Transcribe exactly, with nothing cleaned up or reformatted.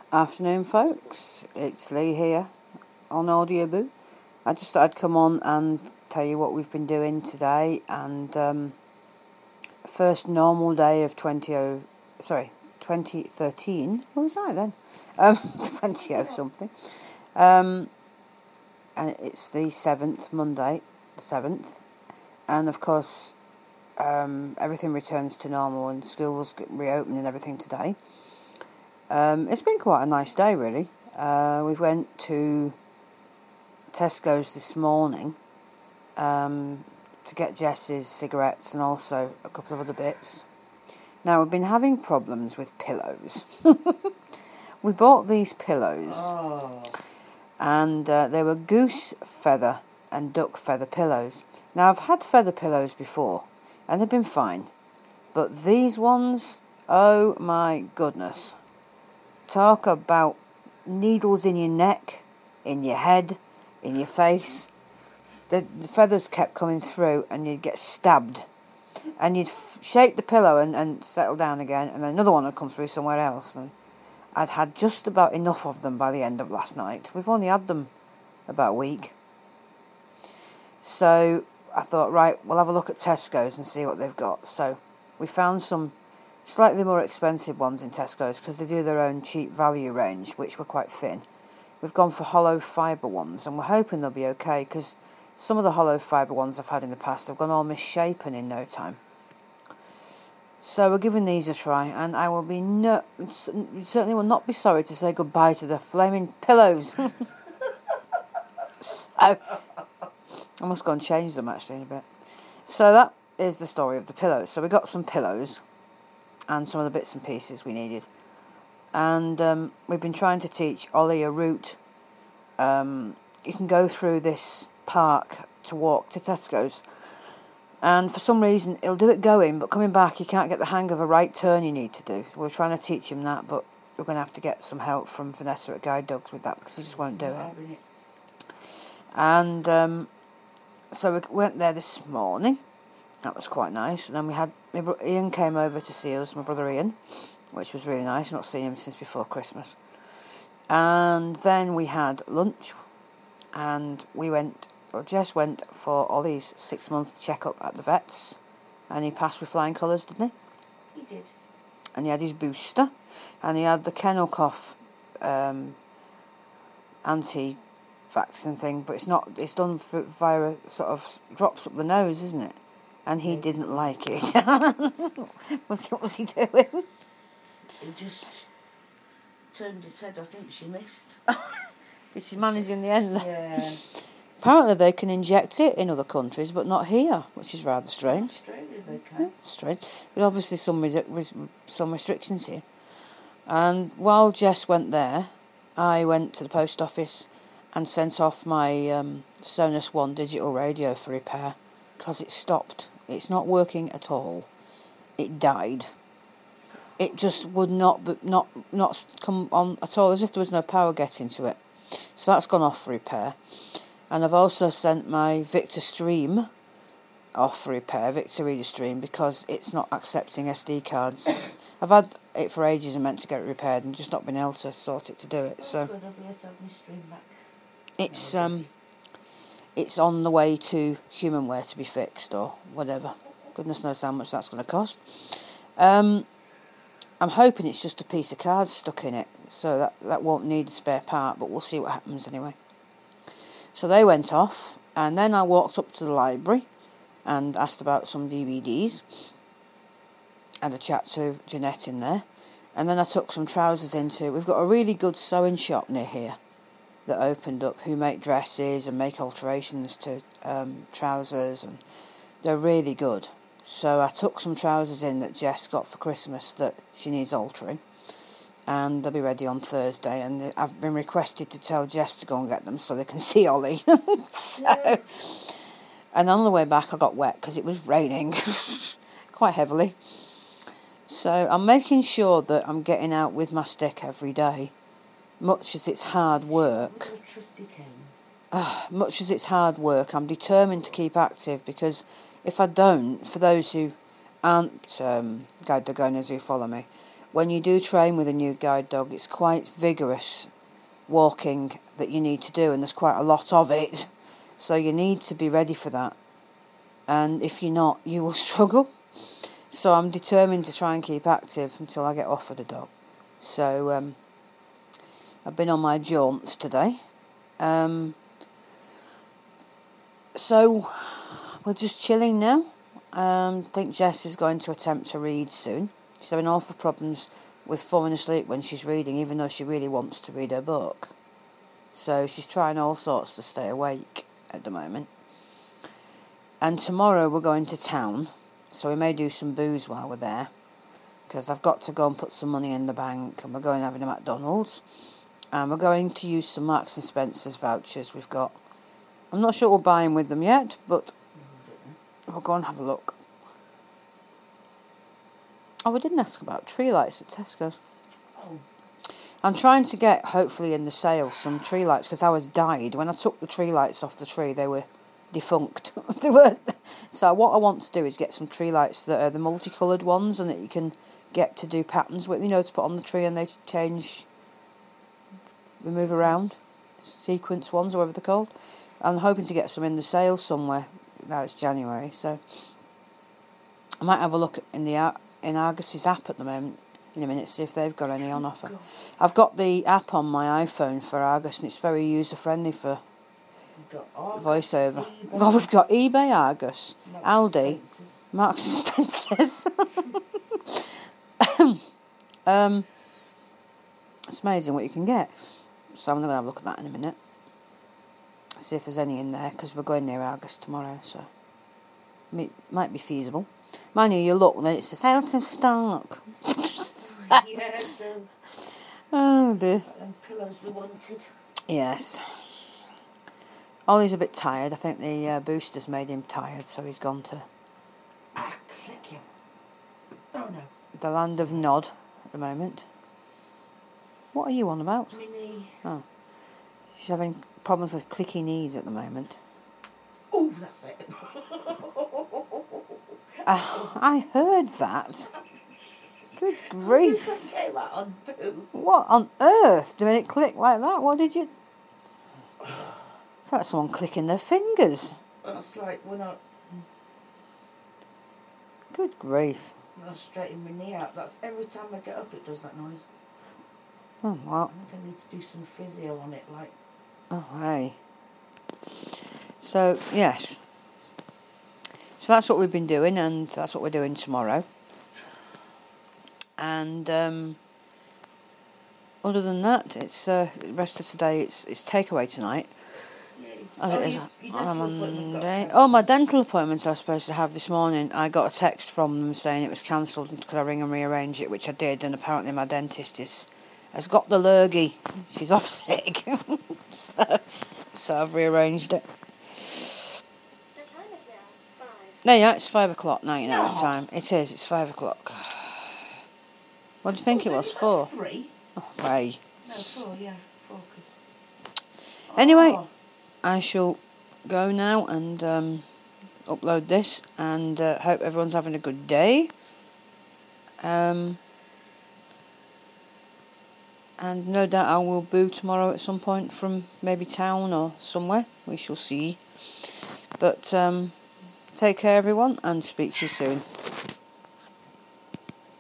Afternoon, folks. It's Lee here on Audioboo. I just thought I'd come on and tell you what we've been doing today. And um, first normal day of twenty oh, sorry, twenty thirteen. What was I then? Um, twenty oh something. Um, and it's the seventh, Monday, the seventh. And of course, um, everything returns to normal and schools reopen and everything today. Um, it's been quite a nice day, really. Uh, we went to Tesco's this morning um, to get Jess's cigarettes and also a couple of other bits. Now, we've been having problems with pillows. We bought these pillows, Oh. and uh, they were goose feather and duck feather pillows. Now, I've had feather pillows before, and they've been fine. But these ones, oh my goodness. Talk about needles in your neck, in your head, in your face. The, the feathers kept coming through and you'd get stabbed. And you'd f- shake the pillow and, and settle down again, and then another one would come through somewhere else. And I'd had just about enough of them by the end of last night. We've only had them about a week. So I thought, right, we'll have a look at Tesco's and see what they've got. So we found some slightly more expensive ones in Tesco's because they do their own cheap value range, which were quite thin. We've gone for hollow fibre ones, and we're hoping they'll be okay because some of the hollow fibre ones I've had in the past have gone all misshapen in no time. So we're giving these a try, and I will be no, certainly will not be sorry to say goodbye to the flaming pillows. So I must go and change them actually in a bit. So that is the story of the pillows. So we got some pillows and some of the bits and pieces we needed. And um, we've been trying to teach Ollie a route. Um, you can go through this park to walk to Tesco's. And for some reason, he'll do it going, but coming back, he can't get the hang of a right turn you need to do. So we're trying to teach him that, but we're going to have to get some help from Vanessa at Guide Dogs with that because he just won't do it. And um, so we went there this morning. That was quite nice. And then we had Ian came over to see us, my brother Ian, which was really nice. I've not seen him since before Christmas. And then we had lunch, and we went, or Jess went for Ollie's six-month checkup at the vets, and he passed with flying colours, didn't He did. he? And he had his booster, and he had the kennel cough um, anti-vaccine thing, but it's not. It's done for, via a sort of drops up the nose, isn't it? And he didn't like it. What's, what was he doing? He just turned his head. I think she missed. Did she manage in the end? Yeah. Apparently they can inject it in other countries, but not here, which is rather strange. Australia they can. Yeah, strange. There's obviously some res- some restrictions here. And while Jess went there, I went to the post office and sent off my um, Sonus One digital radio for repair because it stopped. It's not working at all. It died. It just would not, but not not come on at all, as if there was no power getting to it. So that's gone off for repair. And I've also sent my Victor Stream off for repair, Victor Reader Stream, because it's not accepting S D cards. I've had it for ages and meant to get it repaired and just not been able to sort it to do it. So Good, I'll be able to have my stream back. it's um it's on the way to Humanware to be fixed or whatever. Goodness knows how much that's going to cost. Um, I'm hoping it's just a piece of card stuck in it, so that, that won't need a spare part, but we'll see what happens anyway. So they went off, and then I walked up to the library and asked about some D V Ds. Had a chat to Jeanette in there, and then I took some trousers into. We've got a really good sewing shop near here that opened up, who make dresses and make alterations to um, trousers, and they're really good. So I took some trousers in that Jess got for Christmas that she needs altering, and they'll be ready on Thursday, and I've been requested to tell Jess to go and get them so they can see Ollie. So, yeah. And on the way back I got wet because it was raining quite heavily. So I'm making sure that I'm getting out with my stick every day, much as it's hard work. With a trusty cane. Uh, much as it's hard work, I'm determined to keep active, because if I don't, for those who aren't um, guide the gunners who follow me, when you do train with a new guide dog, it's quite vigorous walking that you need to do, and there's quite a lot of it. So you need to be ready for that. And if you're not, you will struggle. So I'm determined to try and keep active until I get offered a dog. So um, I've been on my jaunts today. Um, so we're just chilling now. Um, I think Jess is going to attempt to read soon. She's having awful problems with falling asleep when she's reading, even though she really wants to read her book. So she's trying all sorts to stay awake at the moment. And tomorrow we're going to town, so we may do some booze while we're there, because I've got to go and put some money in the bank, and we're going having a McDonald's, and we're going to use some Marks and Spencer's vouchers we've got. I'm not sure what we're buying with them yet, but we'll go and have a look. Oh, we didn't ask about tree lights at Tesco's. Oh. I'm trying to get, hopefully in the sale, some tree lights, because ours died. When I took the tree lights off the tree, they were defunct. They were. So what I want to do is get some tree lights that are the multicoloured ones, and that you can get to do patterns with, you know, to put on the tree, and they change, they move around, sequence ones, or whatever they're called. I'm hoping to get some in the sale somewhere. Now it's January, so I might have a look in the in Argus's app at the moment in a minute, see if they've got any on offer. I've got the app on my iPhone for Argus, and it's very user friendly for voiceover. God, we've got eBay, Argus, Aldi, Marks and Spencer's. um, it's amazing what you can get. So I'm going to have a look at that in a minute. See if there's any in there, because we're going near Argus tomorrow, so it might be feasible. Mind you, you look and it says out of stock. Yeah, it does. Oh dear. And pillows we wanted. Yes. Ollie's a bit tired. I think the uh, boosters made him tired, so he's gone to Ah, click him. Oh no. the land of Nod at the moment. What are you on about? My knee. Oh. She's having problems with clicky knees at the moment. Oh, that's it. uh, I heard that. Good grief. It came out on poo. What on earth? Did it click like that? What did you... It's like someone clicking their fingers. That's like when I... Good grief. When I straighten my knee out, that's every time I get up it does that noise. Oh, well. I think I need to do some physio on it, like... Oh, hey. So, yes. So that's what we've been doing, and that's what we're doing tomorrow. And um, other than that, it's uh, the rest of today. It's it's takeaway tonight, as Oh, it is you- your on a dental appointment got Monday. cancelled. Oh, my dental appointment I was supposed to have this morning. I got a text from them saying it was cancelled, and could I ring and rearrange it, which I did. And apparently my dentist is has got the lurgy. She's off sick, so, so I've rearranged it. No, yeah, it's five o'clock now. You know No. the time. It is. It's five o'clock. What do you think Oh, it was is that for? Three? Oh, way. No, four, yeah. Four, cause... Anyway, Oh, I shall go now and um, upload this, and uh, hope everyone's having a good day. Um, and no doubt I will boo tomorrow at some point from maybe town or somewhere. We shall see. But um, take care, everyone, and speak to you soon.